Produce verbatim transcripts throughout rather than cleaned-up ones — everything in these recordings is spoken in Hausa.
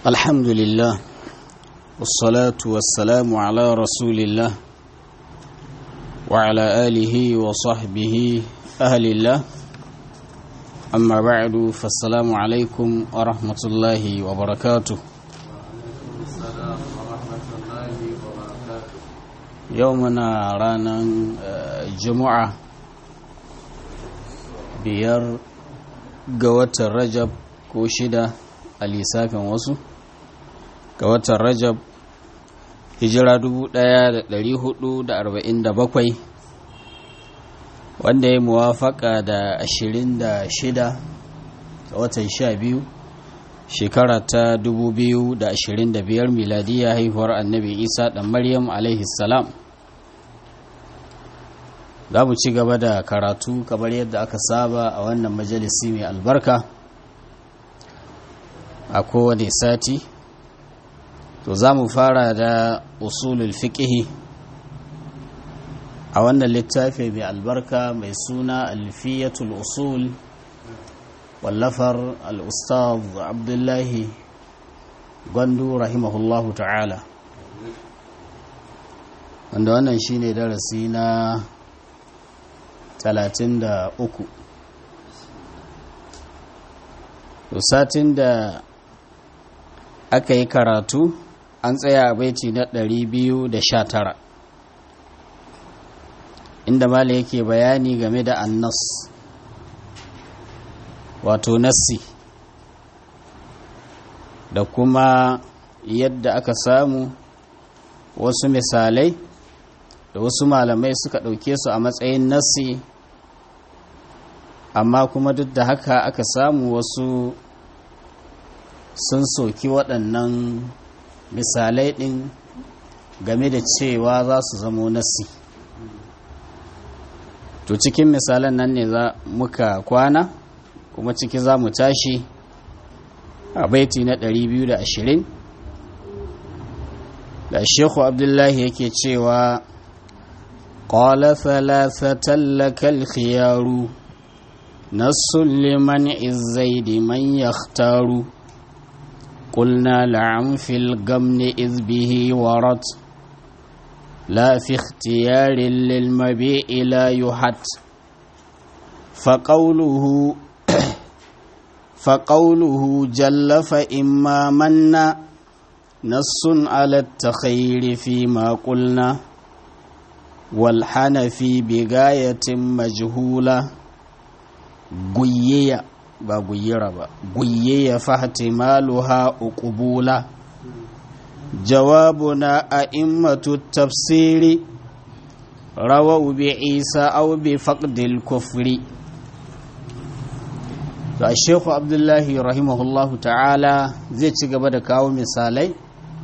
الحمد لله والصلاة والسلام على رسول الله وعلى آله وصحبه أهل الله أما بعد فالسلام عليكم ورحمة الله وبركاته يومنا رانا جمعة بير قوة الرجب كوشدة اليسافن وصو ga watan rajab hijira dubu ɗaya da ɗari hudu da arba'in da bakwai wanda ya muwafaka da ashirin da shida ga watan sha biyu shekara ta dubu biyu da ashirin da biyar miladiya haihuwar annabi isa ɗan maryam alaihi salam. Za mu ci gaba da karatu kamar yadda aka saba a wannan majalisi mai albarka a kowane sati. To za mu fara da usulul fiqhi a wannan littafi mai albarka mai suna alfiyatul usul wallafar al-ustaz abdullahi gwandu rahimahullahu ta'ala, wanda wannan shine darasi na talatin da uku. To satin da aka yi karatu an tsaya a baiti na ɗari biyu da sha tara inda mala yake bayani game da annas wato nassi da kuma yadda aka samu wasu misalai da wasu malamai suka ɗauke su a matsayin nassi, amma kuma duk da haka aka samu wasu sun soki waɗannan misalai ɗin game da cewa za su zamo nasi. To cikin misalan nan ne za muka kwana kuma ciki za mu tashi a baiti na ɗari biyu da ashirin da Sheikhu Abdullahi yake cewa qala thalathatan lakal khiyaru nassun liman izzaidi man yakhtaru قلنا لعن في القمن إذ به ورد لا في اختيار للمبيء لا يحد فقوله فقوله جل فإما منا نص على التخير فيما قلنا والحنفي بغاية مجهولة قيّة ba guyira ba guyye ya fahtimaluha uqbula jawabuna a'immatu tafsiri rawu bi isa aw bi faqdil kufri. To Sheikh Abdullahi rahimahullahu ta'ala zai ci gaba da kawo misalai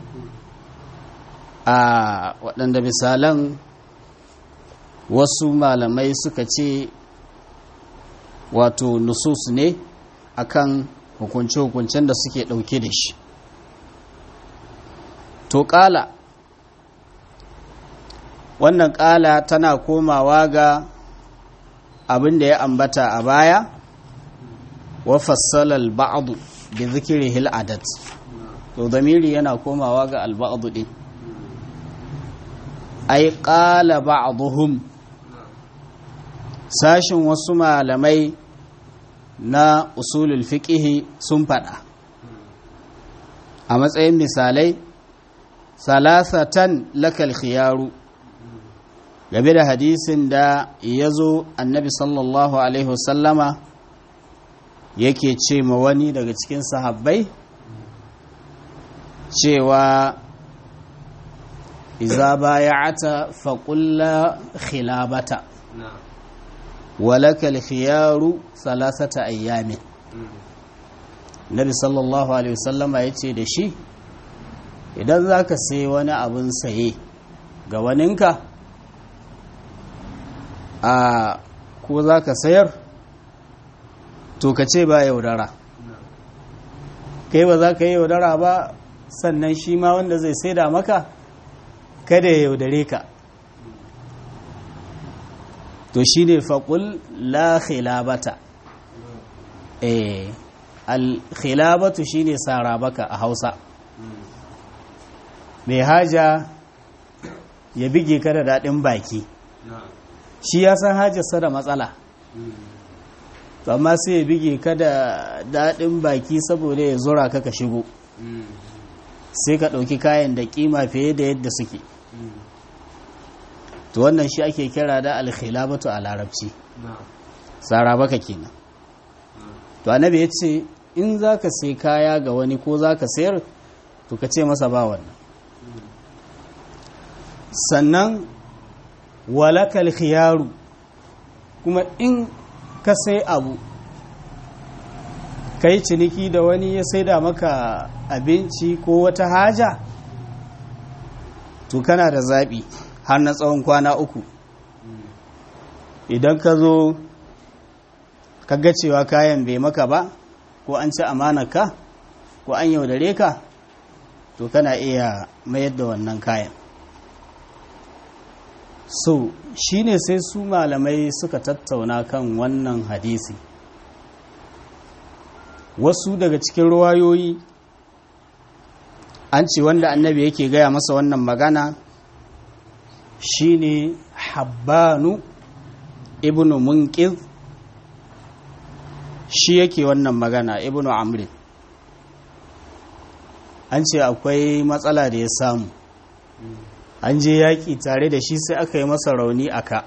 a waɗanda misalan wasu malamai suka ce wato nusus ne akan hukunce-hukuncen da suke ɗauke da shi. To ƙala, wannan ƙala tana komawa ga abin da ya ambata a baya wa fassalal ba'adu bi zikirihil adat. To damiri yana komawa ga alba'adu ɗin. Ai ƙala ba'aduhum, sashin wasu malamai na usulul fiqhi sun faɗa a matsayin misalai salasatan lakal khiyaru game da hadisin da ya zo annabi sallallahu alaihi wasallama yake ce ma wani daga cikin sahabbai cewa iza baya'ata faqul la khilabata walakal khiyaru salasata ayyamin. Nabi sallallahu alaihi wasallama yace da shi, idan zaka sai wani abun saye ga waninka a ko zaka sayar to ka ce ba yaudara, kai ba za ka yi yaudara ba, sannan shi ma wanda zai saida maka kada ya yaudare ka. To shi ne faƙul la khilabata, eh al-khilabatu shine sarabaka a Hausa, mai haja ya bige ka da daɗin baki shi ya san hajarsa da matsala amma sai ya bige ka da daɗin baki saboda ya zura ka ka shigo sai ka ɗauki kayan da ƙima fiye da yadda suke to wannan shi ake kira da alkhilabatu a larabci tsara baka kenan to annabi ya ce in za ka sai kaya ga wani ko za ka sayar to ka ce masa ba wannan sannan walakal khiyaru kuma in ka sai abu ka yi ciniki da wani ya saida maka abinci ko wata haja to kana da zaɓi har na tsawon kwana uku idan ka zo ka ga cewa kayan bai maka ba ko an ci amanarka ko an yaudare ka to kana iya mayar da wannan kayan so shine sai su malamai suka tattauna kan wannan hadisi wasu daga cikin ruwayoyi an ce wanda annabi yake gaya masa wannan magana shine habbanu ibnu munqiz shi yake wannan magana ibnu amrin an ce akwai matsala da ya samu an je yaƙi tare da shi sai aka yi masa rauni a ka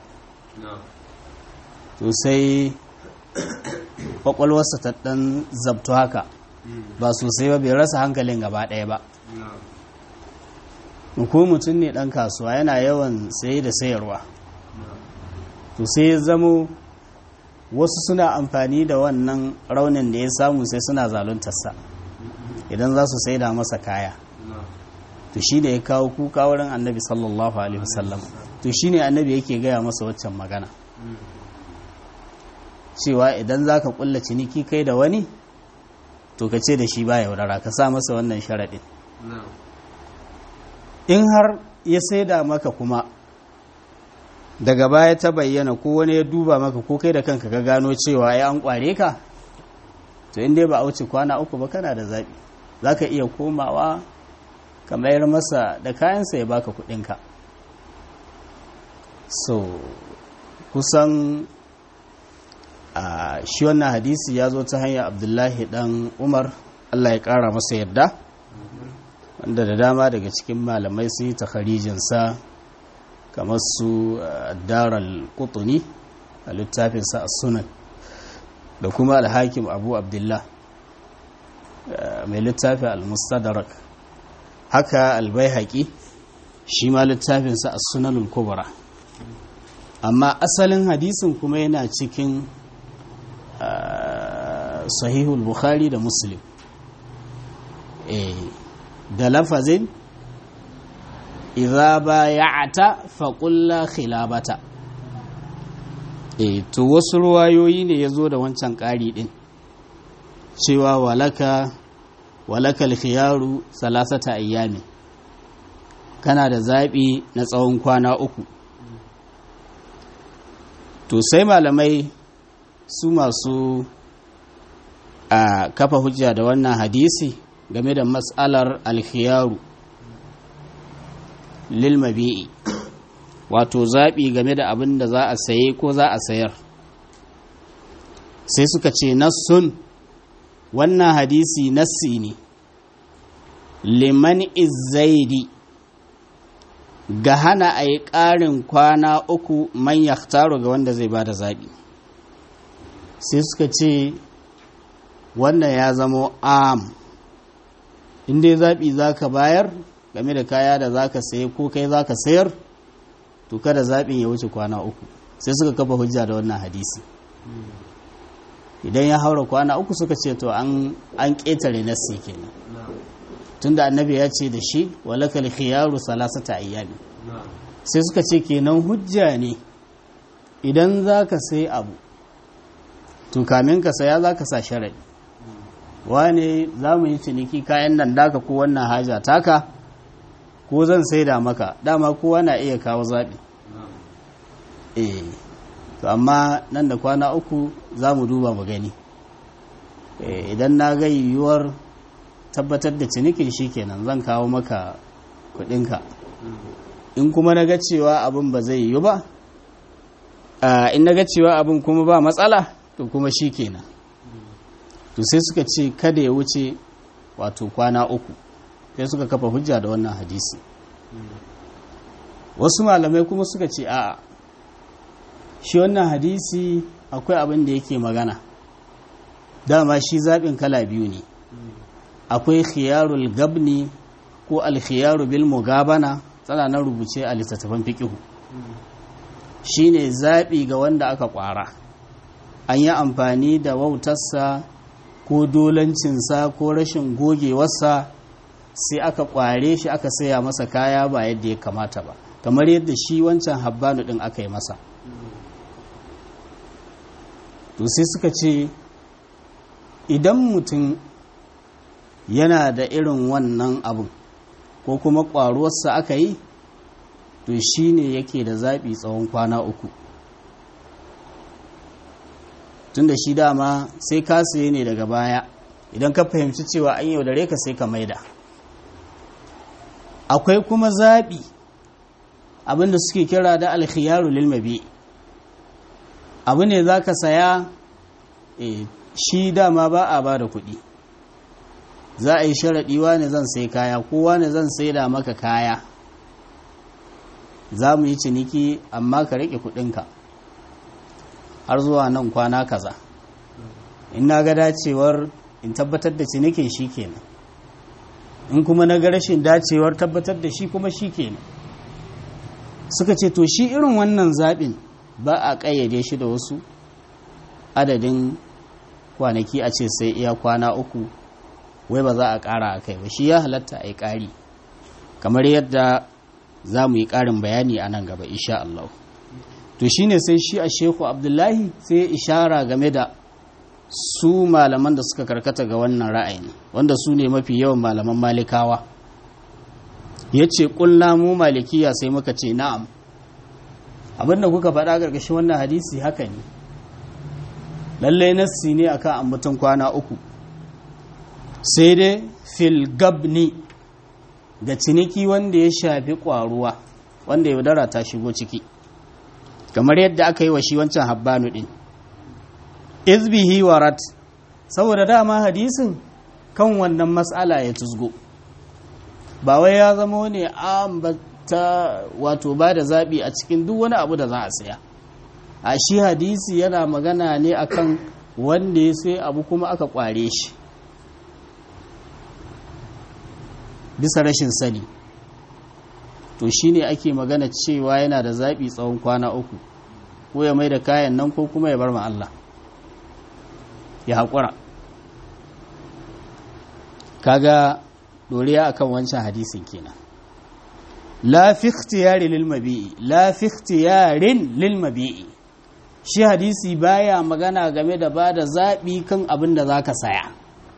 to sai kwakwalwarsa ta ɗan zabto haka ba sosai ba bai rasa hankalin gaba ɗaya ba ko mutum ne ɗan kasuwa yana yawan saye da sayarwa to sai ya zamo wasu suna amfani da wannan raunin da ya samu sai suna zaluntarsa idan za su sai da masa kaya to shi ne ya kawo kuka wurin annabi sallallahu alaihi wasallam to shi ne annabi yake gaya masa waccan magana cewa idan za ka kulla ciniki kai da wani to ka ce da shi ba yaudara ka sa masa wannan sharaɗin in har ya saida maka kuma daga baya ta bayyana ko wani ya duba maka ko kai da kanka ka gano cewa ya an kware ka to in dai ba a wuce kwana uku ba kana da zaɓi za ka iya komawa ka mayar masa da kayansa ya baka kuɗinka so kusan a shi wannan hadisi ya zo ta hanyar abdullahi dan umar Allah ya ƙara masa yadda wanda da dama daga cikin malamai sun yi takharijinsa kamar su daral qutni a littafinsa a sunan da kuma alhakim abu abdullah mai littafin al-mustadrak haka albayhaqi shi ma littafinsa a sunanul kubra amma asalin hadisin kuma yana cikin sahihul bukhari da muslim da lafazin idza bay'ata faqul la khilabata eh to wasu ruwayoyi ne yazo da wancan ƙari din cewa walaka walakal khiyaru salasata ayyami kana da zabi na tsawon kwana uku to sai malamai su masu a kafa hujja da wannan hadisi game da mas'alar alkhiyaru lil mabi'i wato zaɓi game da abin da za a saye ko za a sayar sai suka ce nassun wannan hadisi nassi ne liman izzaidi ga hana a yi ƙarin kwana uku man yakhtaru ga wanda zai ba da zaɓi sai suka ce wannan ya zamo am inda zaɓi za ka bayar game da kaya da za ka saye ko kai za ka sayar to kada zaɓin ya wuce kwana uku sai suka kafa hujja da wannan hadisi idan ya haura kwana uku suka ce to an ƙetare nassi kenan tunda annabi ya ce da shi walakal khiyaru salasata ayyami sai suka ce kenan hujja ne idan za ka sai abu to kamin ka saya za ka sa sharadi wane za mu yi ciniki kayan nan daka ko wannan haja taka ko zan saida maka dama kowa na iya kawo zaɓi eh to amma nan da kwana uku za mu duba mu gani idan na ga yiwuwar tabbatar da cinikin shi kenan zan kawo maka kudinka in kuma na ga cewa abin ba zai yi ba in na ga cewa abin kuma ba matsala to kuma shi kenan to sai suka ce kada ya wuce wato kwana uku sai suka kafa hujja da wannan hadisi wasu malamai kuma suka ce a'a shi wannan hadisi akwai abin da yake magana dama shi zaɓin kala biyu ne akwai khiyarul gabni ko alkhiyaru bil mugabana tsana na rubuce a littattafan fiqihu shine zaɓi ga wanda aka ƙwara an yi amfani da wautarsa ko dolancinsa ko rashin gogewarsa sai aka ƙware shi aka saya masa kaya ba yadda ya kamata ba kamar yadda shi wancan habbanu ɗin aka yi masa to sai suka ce idan mutum yana da irin wannan abun ko kuma ƙwaruwarsa aka yi to shi ne yake da zaɓi tsawon kwana uku tun da shi dama sai ka saye ne daga baya idan ka fahimci cewa an yaudare ka sai ka maida akwai kuma zaɓi abinda suke kira da alkhiyaru lil mabi abu ne za ka saya e, shi dama ba a ba da kuɗi za a yi sharaɗi wane zan sai kaya ko wane zan sai da maka kaya za mu yi ciniki amma ka riƙe kuɗinka har zuwa nan kwana kaza in na ga dacewar in tabbatar da cinikin shi kenan in kuma na ga rashin dacewar tabbatar da shi kuma shi kenan suka ce to shi irin wannan zaɓin ba a ƙayyade shi da wasu adadin kwanaki a ce sai iya kwana uku wai ba za a ƙara a kai ba shi ya halatta a yi ƙari kamar yadda za mu yi ƙarin bayani a nan gaba insha Allah to shi ne sai shi a sheku abdullahi sai ya ishara game da su malaman da suka karkata ga wannan ra'ayin wanda su ne mafi yawan malaman malikawa ya ce ƙulla mu malikiya sai muka ce na'am abinda kuka faɗa ƙarƙashin wannan hadisi haka ne lallai nassi ne akan ambaton kwana uku sai dai fil gabni ga ciniki wanda ya shafi ƙwaruwa wanda yaudara ta shigo ciki kamar yadda aka yi wa shi wancan habbanu ɗin izbihi warat saboda dama hadisin kan wannan matsala ya tuzgo ba wai ya zama ne ambata wato ba da zaɓi a cikin duk wani abu da za a saya a shi hadisi yana magana ne akan wanda ya sai abu kuma aka ƙware shi bisa rashin sani to shine ake magana cewa yana da zaɓi tsawon kwana uku ko ya mai da kayan nan ko kuma ya bar ma Allah ya haƙura kaga doriya akan wancan hadisin kenan la fi ikhtiyari lil mabi'i la fi ikhtiyarin lil mabi'i shi hadisi baya magana game da bada zaɓi kan abin da zaka saya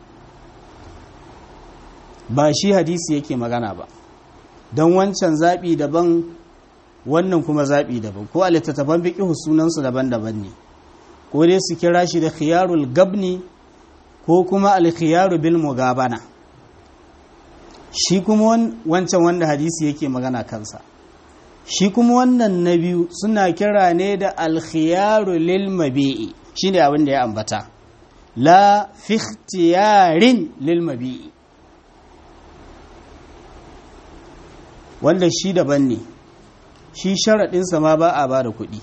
ba shi hadisi yake magana ba don wancan zaɓi daban wannan kuma zaɓi daban ko a littattafan fiqh sunansu daban-daban ne ko dai su kira shi da khiyarul gabni ko kuma al-khiyaru bil mugabana shi kuma wancan wanda hadisi yake magana kansa shi kuma wannan na biyu suna kira ne da al-khiyaru lil mabi'i shine abin da ya ambata la fi ikhtiyarin lil mabi'i wanda shi daban ne shi sharaɗinsa ma ba a ba da kuɗi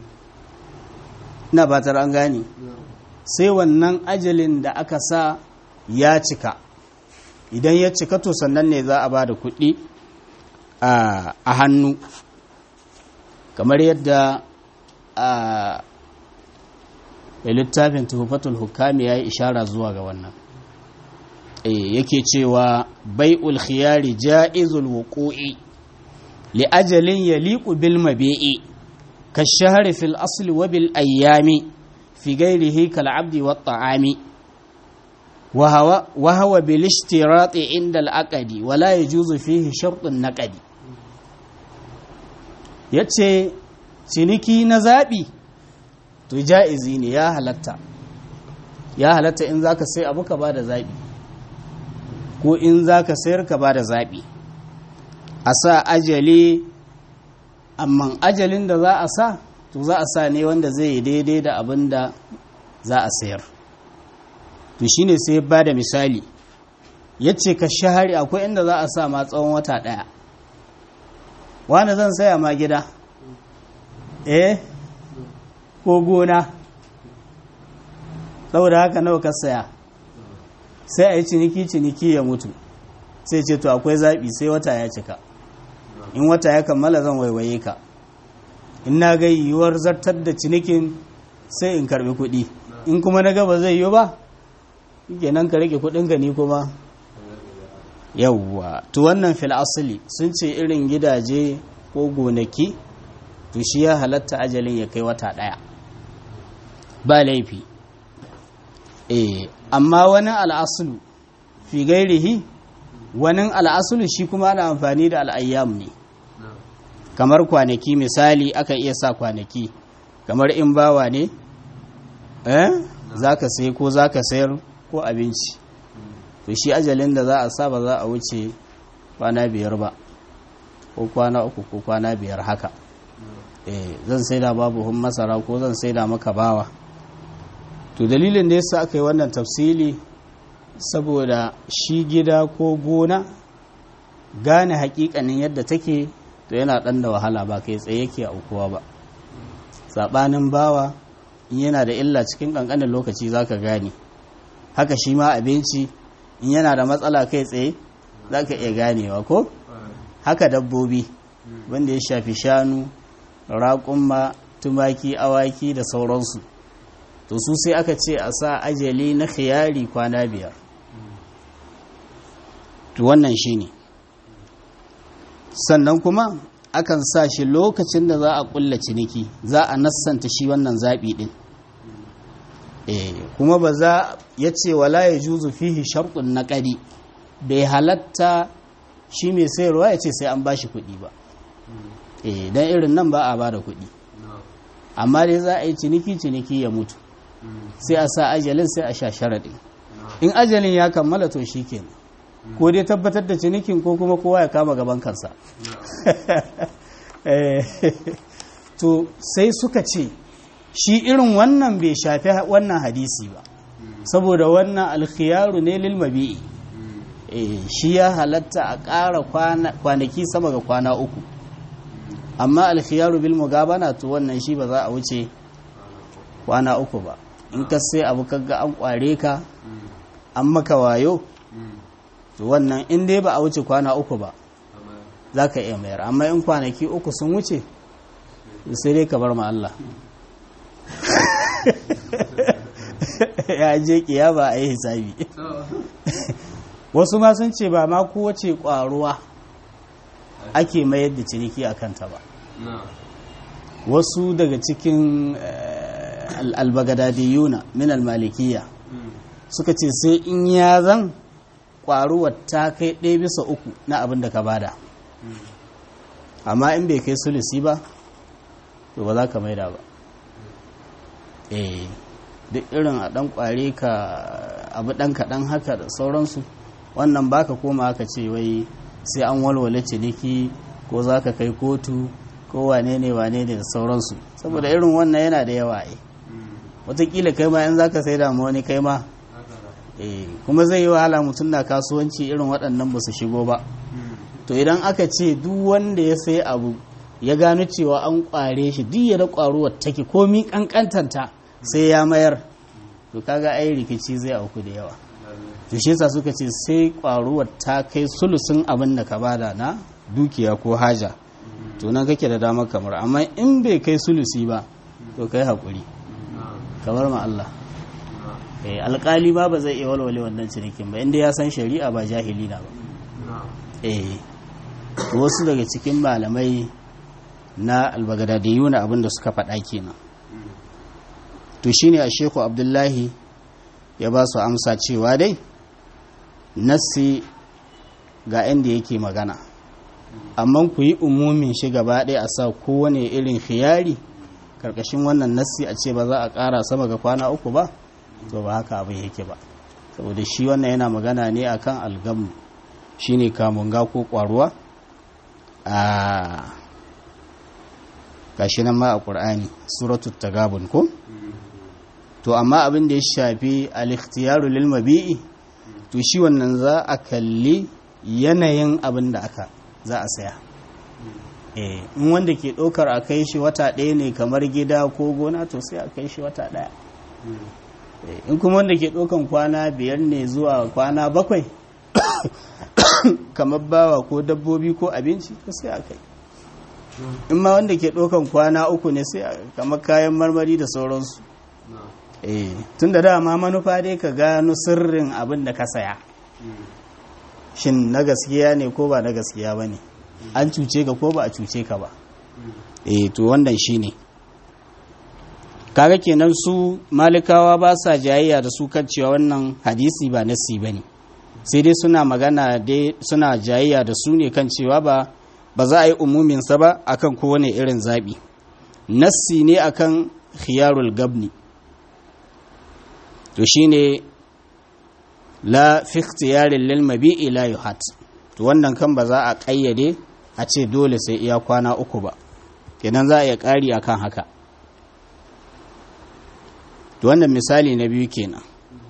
ina batar an gane sai wannan ajalin da aka sa ya cika idan ya cika to sannan ne za a ba da kuɗi a hannu kamar yadda a littafin tuhufatul hukami ya yi ishara zuwa ga wannan yake cewa bai'ul khiyari ja'izul wuqu'i li ajalin yaliqu bil mabi'i kashahri fil asli wa bil ayyami fi ghairihi kal 'abdi wat ta'ami wa huwa wa huwa bil ishtirati 'inda al aqdi wa la yajuzu fihi shartun naqdi yace ciniki na zabi to ja'izi ne ya halatta ya halatta in zaka sai abu ka bada zabi ko in za ka sayar ka ba da zaɓi a sa ajali, amma ajalin da za a sa to za a sa ne wanda zai yi daidai da abin da za a sayar. To shine sai ba da misali ya ce ka shahari, akwai inda za a sa ma tsawon wata ɗaya. Wani zan saya ma gida eh ko gona, saboda haka nawa ka saya, sai a yi ciniki ciniki ya mutu, sai ce to akwai zaɓi sai wata ya cika, in wata ya kammala zan waiwaye ka, in na ga yiwuwar zartar da cinikin sai in karbi kuɗi, in kuma na ga ba zai yi ba kenan ka rike kuɗinka ni kuma yawwa. to wannan fil asali sun ce irin gidaje ko gonaki to shi ya halatta ajalin ya kai wata ɗaya ba laifi. eh amma wani al'asulu fi gairihi, wani al'asulu shi kuma ana amfani da al'ayyam ne, kamar kwanaki. Misali aka iya sa kwanaki, kamar in bawa ne eh za ka sai ko za ka sayar ko abinci, to shi ajalin da za a sa ba za a wuce kwana biyar ba, ko kwana uku ko kwana biyar haka. eh zan saida babu hun masara ko zan saida maka bawa. to dalilin da yasa aka yi wannan tafsili saboda shi gida ko gona gane hakikanin yadda take to yana dan da wahala, ba kai tsaye yake aukuwa ba. Sabanin bawa in yana da illa cikin kankanin lokaci zaka gane, haka shi ma abinci in yana da matsala kai tsaye zaka iya ganewa ko haka dabbobi wanda ya shafi shanu, raƙumma, tumaki, awaki da sauransu. to su sai aka ce a sa ajali na khiyari kwana biyar. to wannan shine. sannan kuma akan sa shi lokacin da za a kulla ciniki, za a nassanta shi wannan zaɓi ɗin. eh kuma ba za ya ce wala ya juzu fihi sharɗin naƙari, bai halatta shi mai sayarwa ya ce sai an ba shi kuɗi ba. eh don irin nan ba a ba da kuɗi, amma dai za a yi ciniki ciniki ya mutu, sai a sa ajalin sai a sha sharaɗi. in ajalin ya kammala to shi kenan, ko dai tabbatar da cinikin ko kuma kowa ya kama gaban kansa. to sai suka ce shi irin wannan bai shafi wannan hadisi ba, saboda wannan alkhiyaru ne lil mabi'i. shi ya halatta a ƙara kwanaki sama ga kwana uku, amma alkhiyaru bil mugabana to wannan shi ba za a wuce kwana uku ba. in ka sai abu kaga an kware ka an maka wayo, to wannan in dai ba a wuce kwana uku ba za ka iya mayar, amma in kwanaki uku sun wuce sai dai ka bar ma Allah. ya je kiyama a yi hisabi. wasu ma sun ce ba ma kowace kwaruwa ake mayar da ciniki a kanta ba. wasu daga cikin albagadadiyuna min almalikiya suka ce sai in ya zan kwaruwar ta kai ɗaya bisa uku na abin da ka bada, amma in bai kai sulusi ba to ba za ka maida ba. eh duk irin a ɗan kware ka abu ɗan kaɗan haka da sauransu, wannan baka koma haka ce wai sai an walwale ciniki ko za ka kai kotu ko wane ne wane ne da sauransu, saboda irin wannan yana da yawa. eh watakila kai ma in za ka sai damu wani kai ma eh kuma zai yi wahala mutum na kasuwanci irin waɗannan ba su shigo ba. to idan aka ce duk wanda ya sai abu ya gano cewa an kware shi, duk ya da kwaruwar take komi kankantanta sai ya mayar, to kaga ai rikici zai auku da yawa. to shi yasa suka ce sai kwaruwar ta kai sulusun abin da ka bada na dukiya ko haja, to nan kake da damar kamar. amma in bai kai sulusi ba to kai hakuri kamar ma Allah. eh alƙali ba ba zai iya walwale wannan cinikin ba inda ya san shari'a ba jahili na ba. eh wasu daga cikin malamai na albagadadiyuna abinda suka faɗa kenan. to shine a Shehu Abdullahi ya ba su amsa cewa dai nassi ga inda yake magana, amma ku yi umumin shi gaba ɗaya a sa kowane irin khiyari karkashin wannan nassi a ce ba za a ƙara sama ga kwana uku ba, to ba haka abin yake ba. saboda shi wannan yana magana ne akan algamu, shine kamunga ko kwaruwa a gashi nan ma a ƙur'ani suratul tagabun ko to amma abin da ya shafi al-ikhtiyaru lil mabi'i to shi wannan za a kalli yanayin abin da aka za a saya eh in wanda ke ɗaukar a kai shi wata ɗaya ne kamar gida ko gona to sai a kai shi wata ɗaya in kuma wanda ke ɗaukan kwana biyar ne zuwa kwana bakwai kamar bawa ko dabbobi ko abinci to sai a kai in ma wanda ke ɗaukan kwana uku ne sai kamar kayan marmari da sauransu eh tun da dama manufa dai ka gano sirrin abin da ka saya shin na gaskiya ne ko ba na gaskiya ba ne an cuce ka ko ba a cuce ka ba eh to wannan shi ne kaga kenan su malikawa ba sa jayayya da su kan cewa wannan hadisi ba nassi ba ne sai dai suna magana dai suna jayayya da su ne kan cewa ba ba za a yi umuminsa ba akan kowane irin zaɓi nassi ne akan khiyarul gabni to shine la fi ikhtiyarin lil mabi'i la yuhat to wannan kan ba za a kayyade a ce dole sai iya kwana uku ba kenan za a iya ƙari akan haka to wannan misali na biyu kenan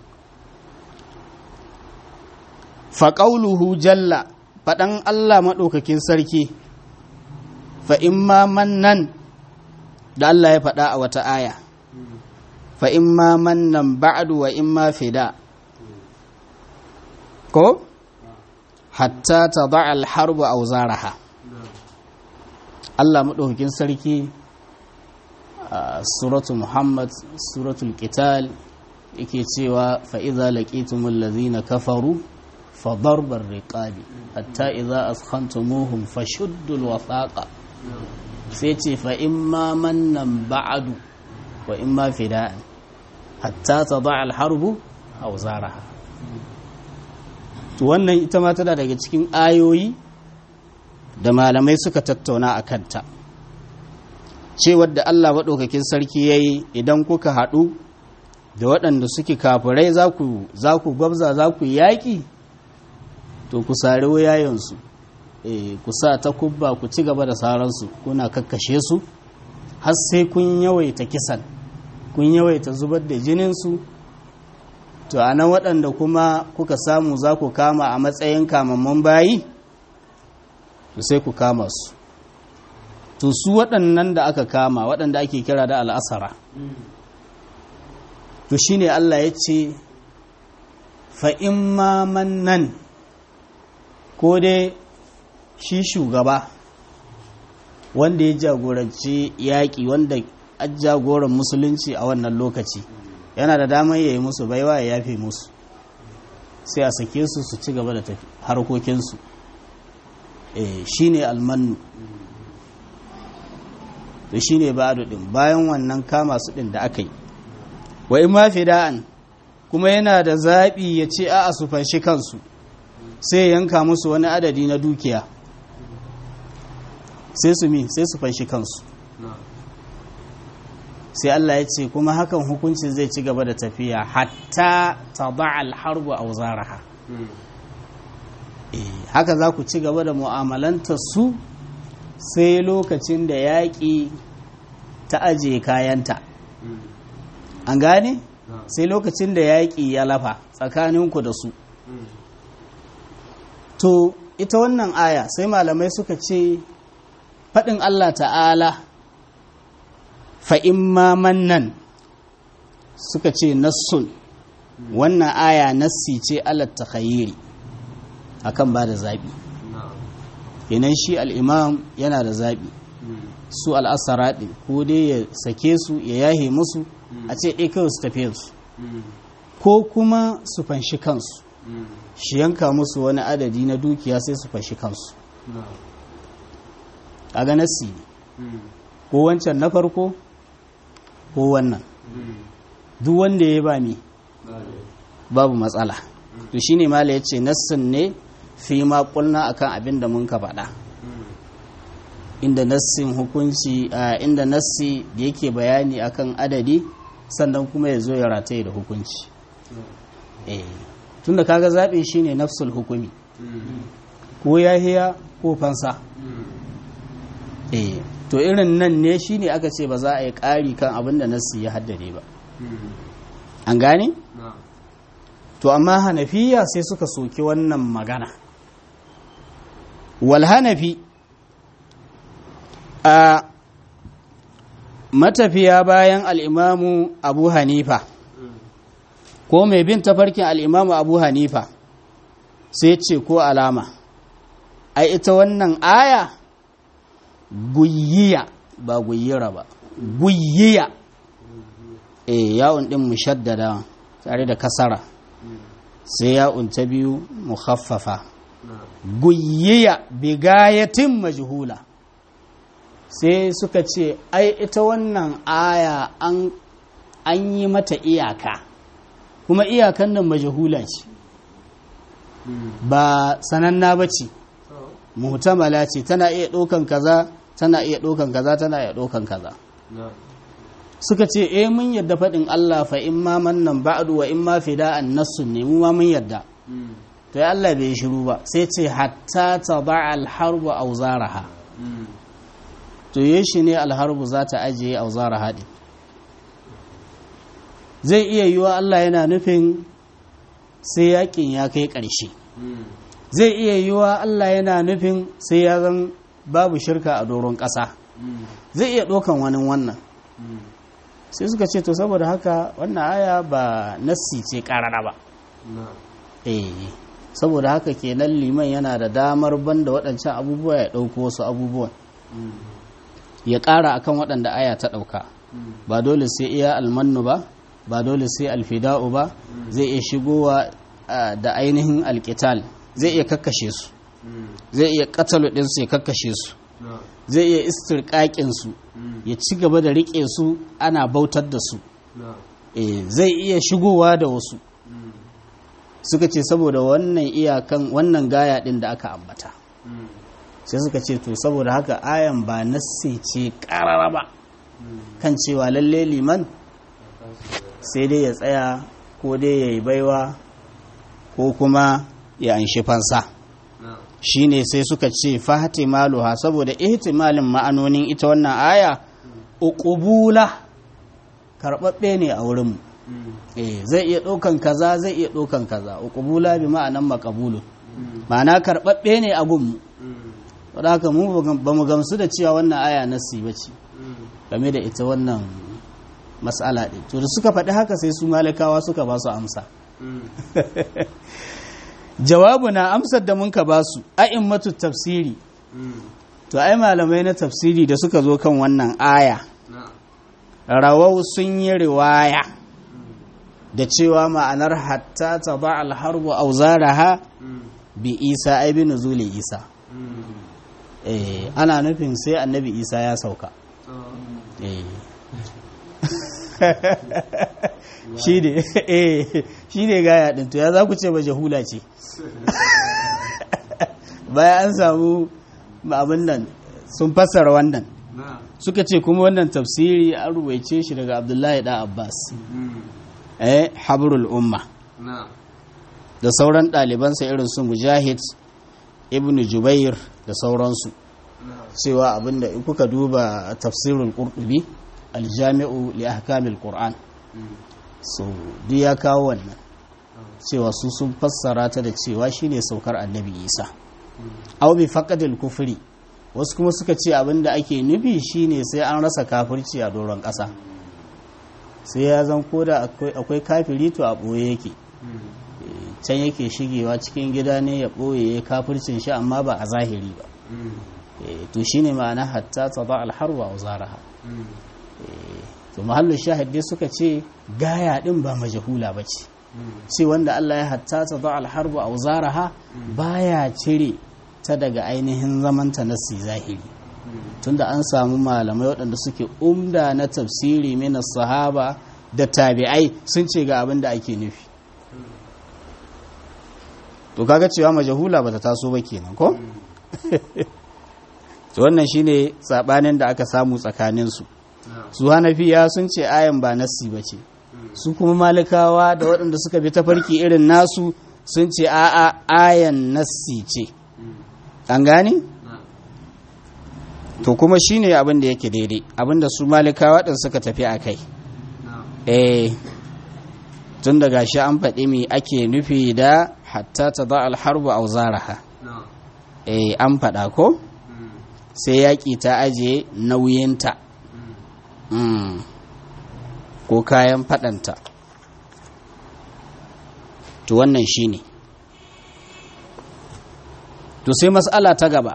fa qawluhu jalla faɗan Allah maɗaukakin sarki fa imma mannan da Allah ya faɗa a wata aya fa imma mannan ba'du wa imma fida ko hatta tad'a al-harbu awzaraha Allah maɗaukakin sarki a suratu Muhammad suratul qital yake cewa fa idza laqitumul ladhina kafaru فضرب الرقاب حتى إذا أثخنتموهم فشدوا الوثاق سيتي فإما منا بعد وإما فداء حتى تضع الحرب أوزارها wannan ita ma tana daga cikin ayoyi da malamai suka tattauna a kanta cewar da Allah maɗaukakin sarki ya yi idan kuka haɗu da waɗanda suke kafirai za ku gwabza za ku yaƙi to ku sari wuyayensu ku sa ta kubba ku ci gaba da saransu kuna kakkashe su har sai kun yawaita kisan kun yawaita zubar da jininsu to a nan waɗanda kuma kuka samu za ku kama a matsayin kamamman bayi to sai ku kama su to su waɗannan da aka kama waɗanda ake kira da al'asara to shine Allah ya ce fa'in ma mannan ko dai shi shugaba wanda ya jagoranci yaƙi wanda a jagoran musulunci a wannan lokaci yana da damar ya yi musu baiwa ya yafe musu sai a sake su su ci gaba da harkokinsu shi ne almanu da shi ne ba'adu ɗin bayan wannan kama su ɗin da aka yi wa in ma fida'an kuma yana da zaɓi ya ce a su fanshi kansu sai yanka musu wani adadi na dukiya sai su mi sai su fanshi kansu sai Allah ya ce kuma hakan hukuncin zai ci gaba da tafiya hatta tada'a al-harbu awzaraha eh haka za ku ci gaba da mu'amalanta su sai lokacin da yaƙi ta aje kayanta an gane sai lokacin da yaƙi ya lafa tsakaninku da su to ita wannan aya sai malamai suka ce faɗin Allah ta'ala fa'in ma mannan suka ce nassun wannan aya nassi ce alat takhayyiri akan ba da zaɓi yanan shi al'imam yana da zaɓi su al'asara ɗin ko dai ya sake su ya yahe musu a ce ɗai kawai su tafiye su ko kuma su fanshi kansu shi yanka musu wani adadi na dukiya sai su fanshi kansu a ga nassi ko wancan na farko ko wannan duk wanda ya ba mi babu matsala to shine mala ya ce nassin ne fi ma kulna akan abin da mun ka faɗa inda nassin hukunci inda nassi da yake bayani akan adadi sannan kuma ya zo ya rataye da hukunci eh tunda kaga zaɓe shine nafsul hukumi ko yahiya ko fansa eh to irin nan ne shine aka ce ba za a yi ƙari kan abin da nassi ya haddade ba an gane to amma hanafiya sai suka soki wannan magana wal hanafi a matafiya bayan al'imamu abu hanifa ko mai bin tafarkin al'imamu abu hanifa sai ce ko alama ai ita wannan aya guyyiya ba guyyira ba guyyiya eh ya'un din mushaddada tare da kasara sai ya'un ta biyu mukhaffafa guyyiya bigayatin majhula sai suka ce ai ita wannan aya an an yi mata iyaka kuma iyakan nan majhula ce ba sananna bace muhtamala ce tana iya ɗaukan kaza tana iya ɗaukan kaza tana iya ɗaukan kaza suka ce eh mun yadda faɗin Allah fa in ma mannan ba'du wa in ma fida'an nassun ne mu ma mun yadda to ya Allah bai shiru ba sai ce hatta tada'a al-harbu awzaraha to yashi ne al-harbu za ta ajiye awzaraha din zai iya yiwa Allah yana nufin sai yakin ya kai ƙarshe zai iya yiwa Allah yana nufin sai ya zan babu shirka a doron ƙasa zai iya ɗaukan wani wannan sai suka ce to saboda haka wannan aya ba nassi ce ƙarara ba eh saboda haka kenan liman yana da damar banda waɗancan abubuwa ya ɗauko wasu abubuwan ya ƙara akan waɗanda aya ta ɗauka ba dole sai iya almannu ba ba dole sai alfida'u ba zai iya shigowa da ainihin alƙital zai iya kakkashe su zai iya katalu ɗinsu ya kakkashe su zai iya istirƙaƙinsu ya ci gaba da riƙe su ana bautar da su zai iya shigowa da wasu suka ce saboda wannan iyakan wannan gaya ɗin da aka ambata sai suka ce to saboda haka ayan ba nassi ce ƙarara ba kan cewa lalle liman sai dai ya tsaya ko dai ya yi baiwa ko kuma ya anshi fansa shi ne sai suka ce fahtimaluha saboda ihtimalin ma'anonin ita wannan aya uqubula karɓaɓɓe ne a wurinmu eh zai iya ɗaukan kaza zai iya ɗaukan kaza uqubula bi ma'anan maqbulun ma'ana karɓaɓɓe ne a gunmu saboda haka mu ba mu gamsu da cewa wannan aya nassi bace game da ita wannan mas'ala ɗin to da suka faɗi haka sai su malikawa suka ba su amsa jawabu na amsar da mun ka ba su a'immatu tafsiri to ai malamai na tafsiri da suka zo kan wannan aya rawau sun yi riwaya da cewa ma'anar hatta ta ba alharbu auzaraha bi isa ai bi nuzuli isa eh ana nufin sai annabi isa ya sauka eh shi ne eh shi ne gaya din to ya za ku ce ba jahula ce bayan an samu abin nan sun fassara wannan suka ce kuma wannan tafsiri an ruwaice shi daga abdullahi da abbas eh habrul umma da sauran ɗalibansa irin su mujahid ibnu jubair da sauransu cewa abinda in kuka duba tafsirul qurtubi aljami'u li ahkamil qur'an so duk ya kawo wannan cewa su sun fassara ta da cewa shine saukar annabi isa aw bi faqadil kufri wasu kuma suka ce abinda ake nufi shine sai an rasa kafirci a doron ƙasa sai ya zan koda akwai kafiri to a ɓoye yake can yake shigewa cikin gida ne ya ɓoye ya kafircin shi amma ba a zahiri ba to shine ma'ana hatta tada alharwa wa zaraha to mahallu shahid dai suka ce gaya din ba majhula bace ce wanda Allah ya hatta tada alharwa wa zaraha baya cire ta daga ainihin zamanta nasi zahiri tunda an samu malamai waɗanda suke umda na tafsiri mina sahaba da tabi'ai sun ce ga abin da ake nufi to kaga cewa majahula bata taso ba kenan ko to wannan shine sabanin da aka samu tsakanin su su hanafiya sun ce ayan ba nassi bace su kuma malikawa da waɗanda suka bi tafarki irin nasu sun ce a'a ayan nassi ce an gane to kuma shine abin da yake daidai abin da su malikawa din suka tafi a kai eh tun daga shi an faɗi mi ake nufi da hatta ta za alharbu a zaraha eh an faɗa ko sai yaƙi ta ajiye nauyinta ko kayan faɗanta to wannan shine to sai mas'ala ta gaba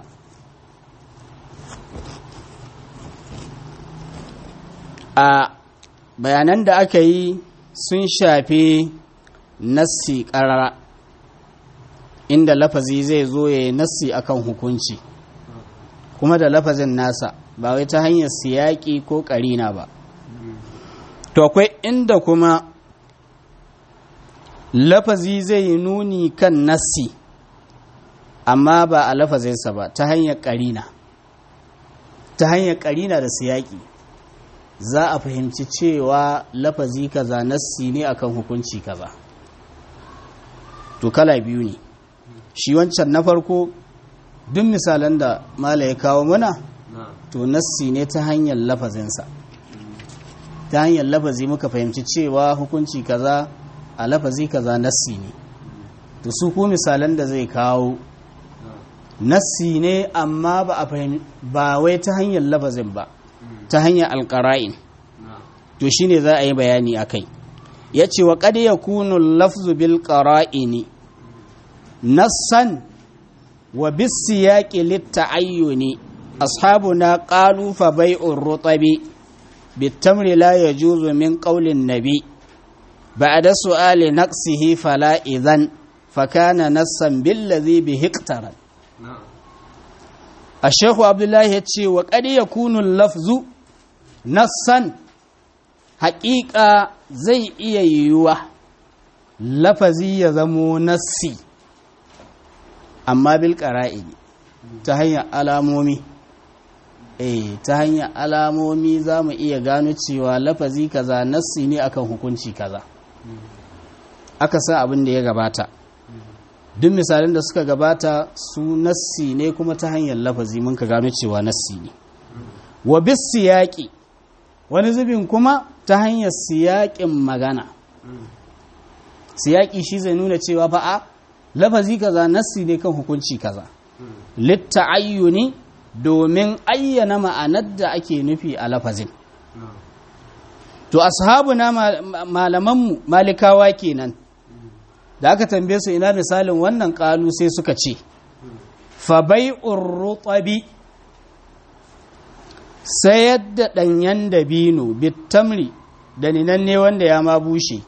a bayanan da aka yi sun shafi nassi ƙarara inda lafazi zai zo ya yi nassi akan hukunci kuma da lafazin nasa ba wai ta hanyar siyaƙi ko ƙarina ba to akwai inda kuma lafazi zai yi nuni kan nassi amma ba a lafazinsa ba ta hanyar ƙarina ta hanyar ƙarina da siyaƙi za a fahimci cewa lafazi kaza nassi ne akan hukunci kaza to kala biyu ne shi wancan na farko duk misalan da mala ya kawo muna to nassi ne ta hanyar lafazinsa ta hanyar lafazi muka fahimci cewa hukunci kaza a lafazi kaza nassi ne to su ko misalan da zai kawo nassi ne amma ba a fahimci ba wai ta hanyar lafazin ba ta hanyar alƙara'in to shine za a yi bayani akai yace wa qad yakunu al-lafzu bil qara'ini nassan wa bis siyaqi lit ta'ayyuni ashabuna qalu fa bai'ur rutabi bit tamri la yajuzu min qawli an-nabi ba'da su'ali naqsihi fala idhan fa kana nassan bil ladhi bihi iqtaran الشيخ عبد الله يتشي وقد يكون اللفظ نصا حقيقة زي إيوه لفظي يزمو نصي أما بالقرائن تهيأ alamomi eh ta hanyar alamomi za mu iya gano cewa lafazi kaza nassi ne akan hukunci kaza aka san abin da ya gabata duk misalin da suka gabata su nassi ne kuma ta hanyar lafazi mun ka gano cewa nassi ne wa bis siyaqi wani zubin kuma ta hanyar siyaƙin magana siyaƙi shi zai nuna cewa fa a lafazi kaza nassi ne kan hukunci kaza litta'ayyuni domin ayyana ma'anar da ake nufi a lafazin to ashabuna malamanmu malikawa kenan da aka tambaye su ina misalin wannan kalu sai suka ce fa bai'ur rutabi sayar da danyen dabino bitamri da ninanne wanda ya ma bushe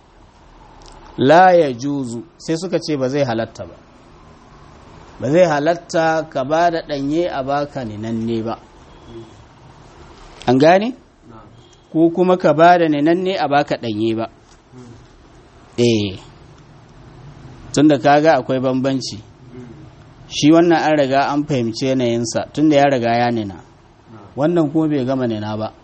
la ya juzu sai suka ce ba zai halatta ba ba zai halatta ka ba da danye a baka ninanne ba an gane ko kuma ka ba da ninanne a baka danye ba eh tunda kaga akwai bambanci shi wannan an riga an fahimci yanayinsa tunda ya riga ya nina wannan kuma bai gama nina ba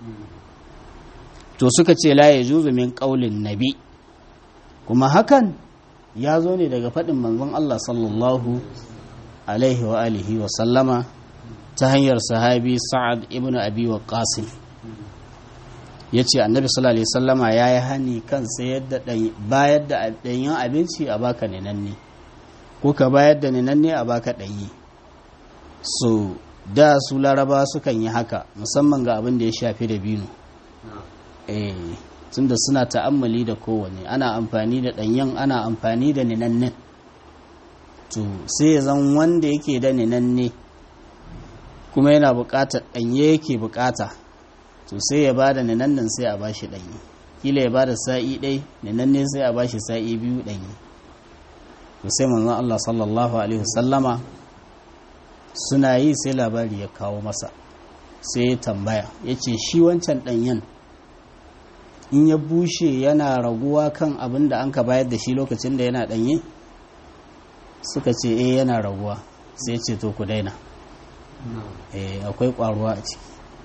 to suka ce la yajuzu min qaulin nabi kuma hakan ya zo ne daga faɗin manzon Allah sallallahu alaihi wa alihi wa sallama ta hanyar sahabi Sa'ad ibn Abi Waqqas yace annabi sallallahu alaihi wasallama yayi hani kan sayar da bayar da danyen abinci a baka ninanne ko ka bayar da ninanne a baka danye so da su laraba sukan yi haka musamman ga abin da ya shafi da bino eh tunda suna ta'ammali da kowane ana amfani da danyen ana amfani da ninannen to sai zan wanda yake da ninanne kuma yana buƙatar danye yake buƙata to sai ya bada ninannan sai a bashi danye kila ya bada sa'i ɗai ninanne sai a bashi sa'i biyu danye to sai manzon Allah sallallahu alaihi wasallama suna yi sai labari ya kawo masa sai ya tambaya yace shi wancan danyen in ya bushe yana raguwa kan abin da an ka bayar da shi lokacin da yana danye suka ce eh yana raguwa sai ce to ku daina eh akwai kwaruwa a ciki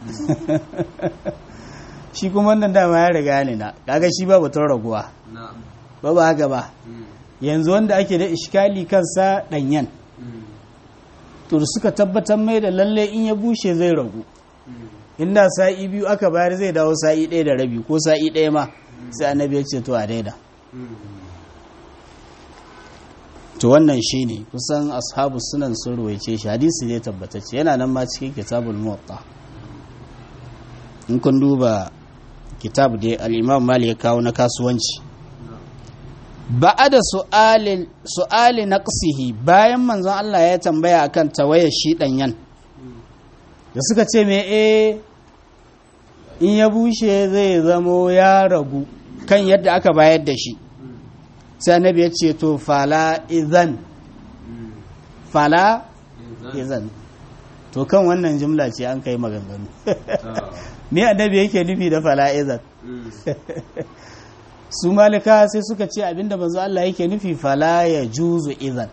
shi kuma wannan dama ya riga ne na kaga shi ba batun raguwa ba ba haka ba yanzu wanda ake da iskali kansa danyen to suka tabbatar mai da lalle in ya bushe zai ragu inda sa'i biyu aka bayar zai dawo sa'i ɗaya da rabi ko sa'i ɗaya ma sai annabi ya ce to a daida to wannan shi ne kusan ashabu sunan sun ruwaice shi hadisi ne tabbatacce yana nan ma cikin kitabul muwatta in kun duba kitab da al-imam malik ya kawo na kasuwanci ba'ada su'alin su'ali naqsihi bayan manzon Allah ya tambaya akan tawayar shi danyan da suka ce me eh in ya bushe zai zamo ya ragu kan yadda aka bayar da shi sai annabi ya ce to fala izan fala izan to kan wannan jumla ce an kai maganganu me annabi yake nufi da fala izan su malika sai suka ce abinda manzo Allah yake nufi fala ya juzu izan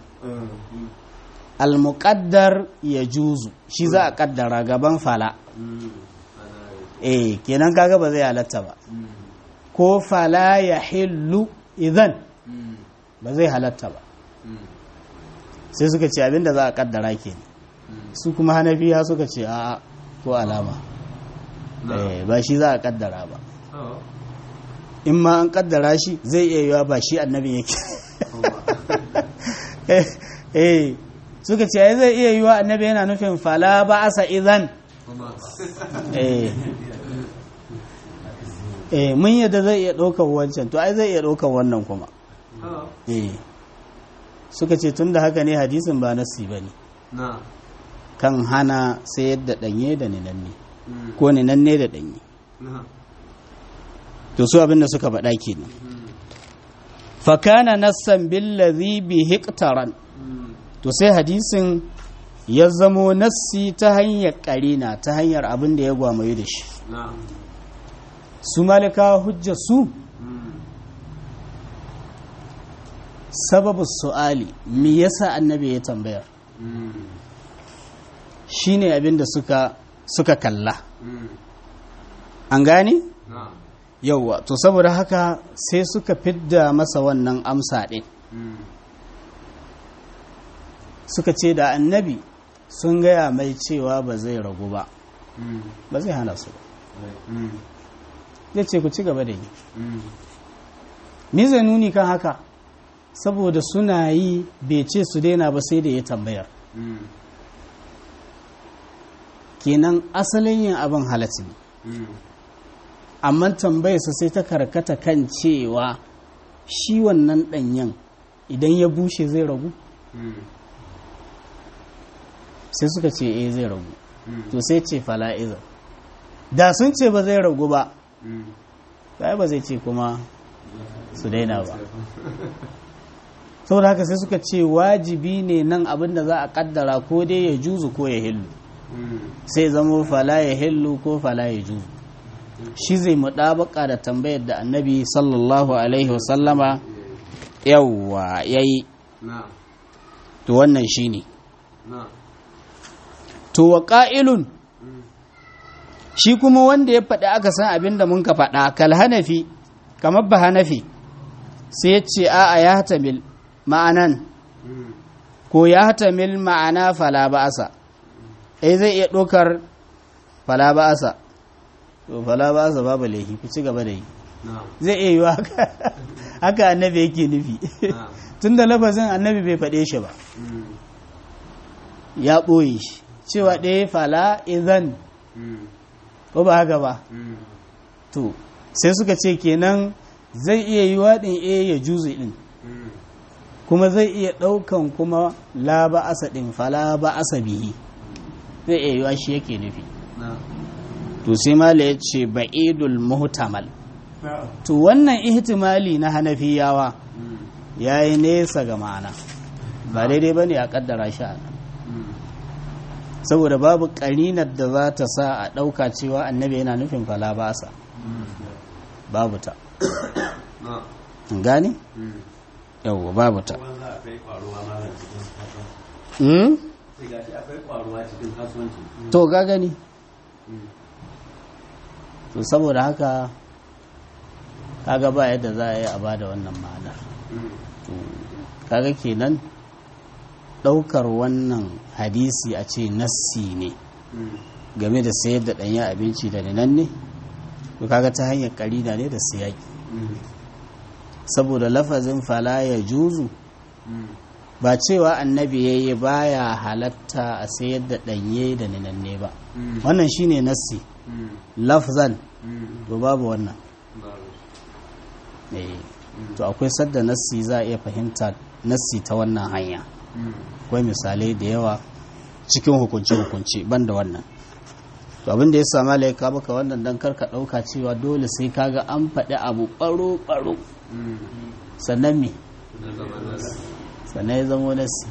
al-muqaddar ya juzu shi za a kaddara gaban fala eh kenan kaga ba zai halatta ba ko fala ya hillu izan ba zai halatta ba sai suka ce abinda za a kaddara ke su kuma hanafiya suka ce a ko alama eh ba shi za a kaddara ba in ma an kaddara shi zai iya yiwa ba shi annabi yake eh suka ce ai zai iya yiwa annabi yana nufin fala ba asa idan eh eh mun yadda zai iya ɗaukar wancan to ai zai iya ɗaukar wannan kuma eh suka ce tun da haka ne hadisin ba nasi ba ne kan hana sai yadda ɗanye da ninanne ko ninanne da ɗanye to su abinda suka faɗa kenan fakana nassan billazi bi hiktaran to sai hadisin ya zamo nassi ta hanyar ƙarina ta hanyar abin da ya gwamaye da shi su malika hujja su sababu su'ali me yasa annabi ya tambayar shine abin da suka suka kalla an gane yauwa to saboda haka sai suka fidda masa wannan amsa ɗin suka ce da annabi sun gaya mai cewa ba zai ragu ba ba zai hana su ba zai ce ku ci gaba da yi ni zai nuni kan haka saboda suna yi bai ce su daina ba sai da ya tambayar kenan asalin yin abin halatta ne amma tambayarsa sai ta karkata kan cewa shi wannan ɗanyen idan ya bushe zai ragu sai suka ce eh zai ragu to sai ce fala'iza da sun ce ba zai ragu ba sai ba zai ce kuma su daina ba saboda haka sai suka ce wajibi ne nan abinda za a kaddara ko dai ya juzu ko ya hillu sai zamo fala ya hillu ko fala ya juzu shi zai muɗabaka da tambayar da annabi sallallahu alaihi wasallama yawwa yayi to wannan shine to wa qa'ilun shi kuma wanda ya faɗi aka san abin da mun ka faɗa kal hanafi kamar ba hanafi sai ya ce a'a ya hatamil ma'anan ko ya hatamil ma'ana fala ba'asa ai zai iya ɗaukar fala ba'asa to fala ba'asa babu laifi ku ci gaba da yi zai iya yiwa haka haka annabi yake nufi tunda lafazin annabi bai faɗe shi ba ya ɓoye shi cewa ɗaya fala izan ko ba haka ba to sai suka ce kenan zai iya yi waɗin a ya juzu ɗin kuma zai iya ɗaukan kuma la ba asa ɗin fala ba asa bihi zai iya yi wa shi yake nufi to sai mala ya ce ba'idul muhtamal to wannan ihtimali na hanafiyawa ya yi nesa ga ma'ana ba daidai ba ne a ƙaddara shi a nan saboda babu ƙarinar da za ta sa a ɗauka cewa annabi yana nufin fala ba sa babu ta gani? yawwa babu ta to ga gani to saboda haka kaga ba yadda za a yi a bada wannan ma'anar kaga kenan ɗaukar wannan hadisi a ce nassi ne game da sayar da ɗanyen abinci da nan ne to kaga ta hanyar ƙarina ne da siyaki saboda lafazin fala ya juzu ba cewa annabi ya yi baya halatta a sayar da ɗanye da ninanne ba wannan shine nassi lafzan to babu wannan to akwai sadda nassi za a iya fahimta nassi ta wannan hanya akwai misalai da yawa cikin hukunce-hukunce banda wannan to abin da ya sama laika baka wannan dan karka ɗauka cewa dole sai kaga an faɗi abu ɓaro-ɓaro sannan me sannan ya zama nasi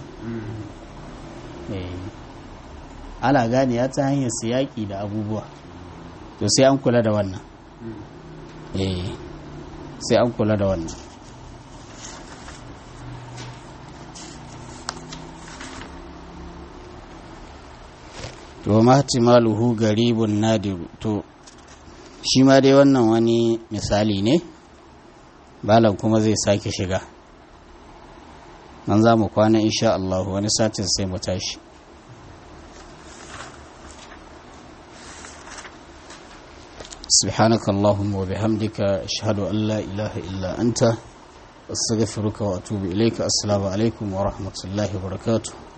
ana gane ya ta hanyar siyaki da abubuwa to sai an kula da wannan sai an kula da wannan to ma timaluhu garibun nadiru to shi ma dai wannan wani misali ne balan kuma zai sake shiga nan za mu kwana insha Allah wani satin sai mu tashi سبحانك اللهم وبحمدك أشهد أن لا إله إلا أنت أستغفرك وأتوب إليك السلام عليكم ورحمة الله وبركاته